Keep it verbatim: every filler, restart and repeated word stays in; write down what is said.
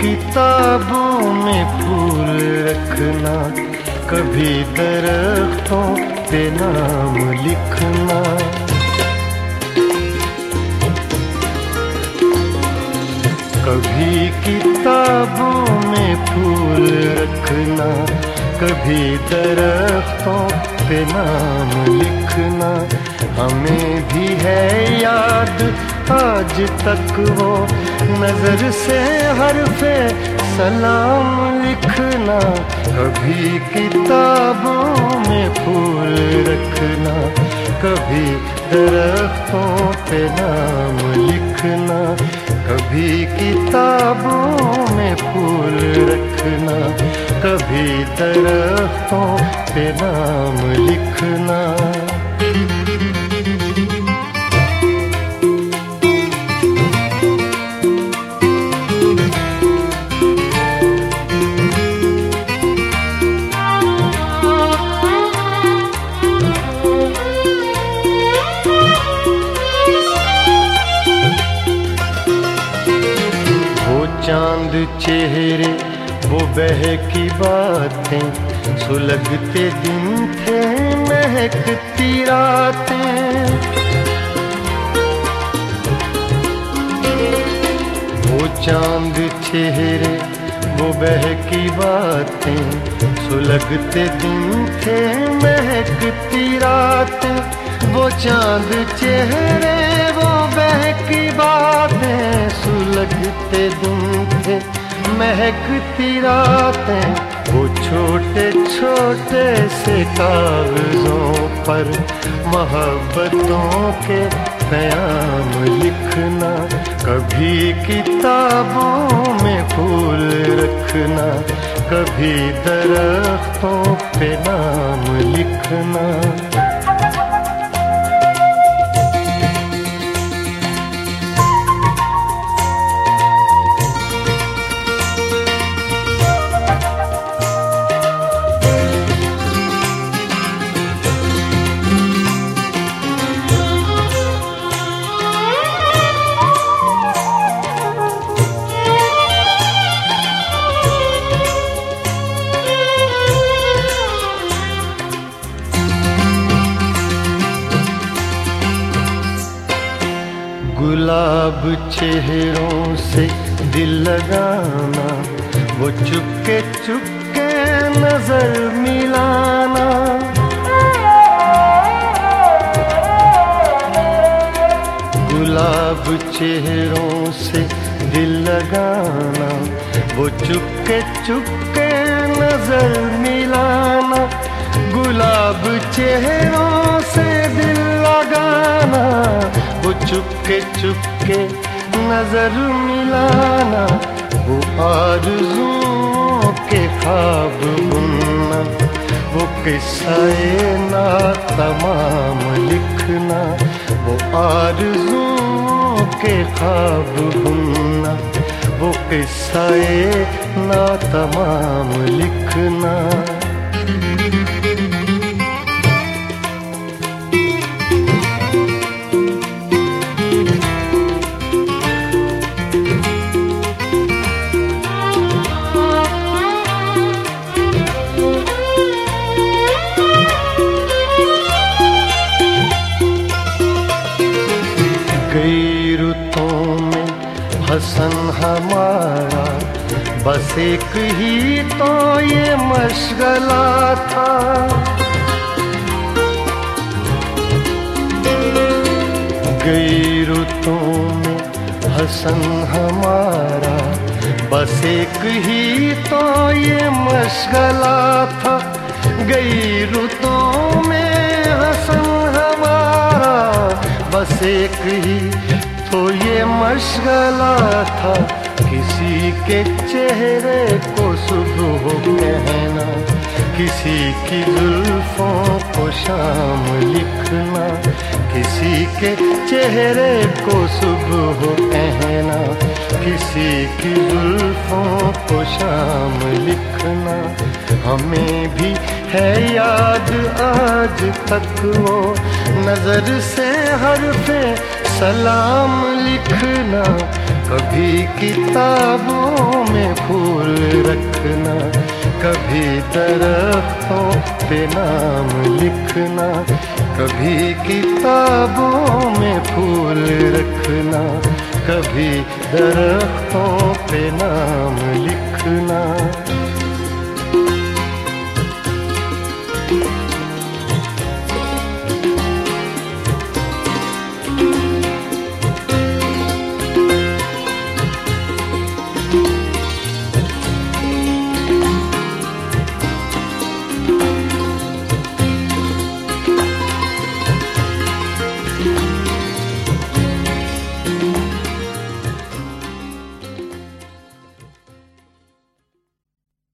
किताबों में फूल रखना, कभी दरख्तों पे नाम लिखना। कभी किताबों में फूल रखना, कभी दरख्तों पे नाम लिखना। हमें भी है याद आज तक वो नजर से हरफे सलाम लिखना। कभी किताबों में फूल रखना, कभी दरख्तों पे नाम लिखना। कभी किताबों में फूल रखना, कभी दरख्तों पे नाम लिखना। चांद चेहरे वो बहकी बातें, सुलगते दिन थे महकती रातें। वो चांद चेहरे वो बहकी बातें, सुलगते दिन थे महकती रातें। वो चांद चेहरे वो बहकी बातें, सुलगते दिन थे महकती रातें। वो छोटे छोटे से कागजों पर मोहब्बतों के प्याम लिखना। कभी किताबों में फूल रखना, कभी दरख्तों पे नाम लिखना। गुलाब चेहरों से दिल लगाना, वो चुपके चुपके नजर मिलाना। गुलाब चेहरों से दिल लगाना, वो चुपके चुपके नजर मिलाना। गुलाब चेहरों से दिल लगाना, वो चुपके चुपके नजर मिलाना। वो आरज़ुओं के ख्वाब बुनना, वो किस्से ना तमाम लिखना। वो आरज़ुओं के ख्वाब बुनना, वो किस्से ना तमाम लिखना। कई रुतों में हसन हमारा, बस एक ही तो ये मशगला था। कई रुतों में हसन हमारा, बस एक ही तो ये मशगला था। गई रुतों में हसन हमारा, बस एक ही तो ये मशगला था। किसी के चेहरे को सुबह कहना, किसी की जुल्फों को शाम लिखना। किसी के चेहरे को सुबह कहना, किसी की जुल्फों को शाम लिखना। हमें भी है याद आज तक वो नजर से हरफे सलाम लिखना। कभी किताबों में फूल रखना, कभी दरख्तों पे नाम लिखना। कभी किताबों में फूल रखना, कभी दरख्तों पे नाम लिखना।